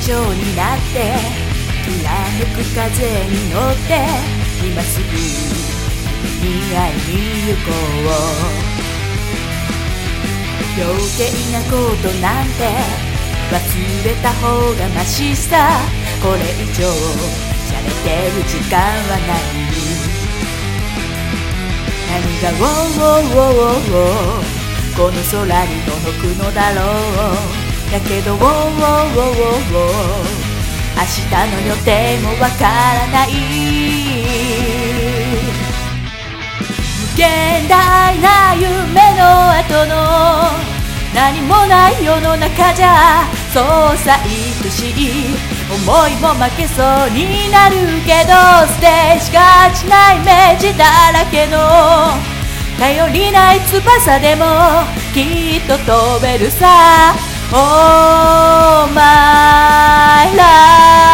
上になってきらめく風に乗って今すぐ君に会いに行こう。余計なことなんて忘れた方がマシさ。これ以上洒落てる時間はない。何がこの空に届くのだろう。だけど明日の予定もわからない。無限大な夢の後の何もない世の中じゃそうさ愛しい思いも負けそうになるけど、ステージがちなイメージだらけの頼りない翼でもきっと飛べるさ。Oh my life